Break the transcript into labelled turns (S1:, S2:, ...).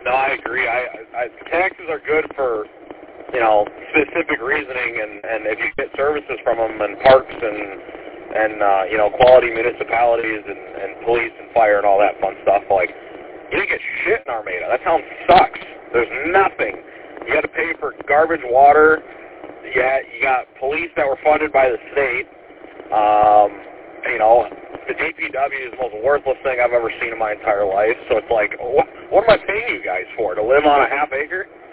S1: No, I agree. Taxes are good for, you know, specific reasoning, and if you get services from them and parks and you know, quality municipalities and police and fire and all that fun stuff, like, you didn't get shit in Armada. That town sucks. There's nothing. You got to pay for garbage water. You got police that were funded by the state. You know, the DPW is the most worthless thing I've ever seen in my entire life. So it's like, what am I paying you guys for? To live on a half acre?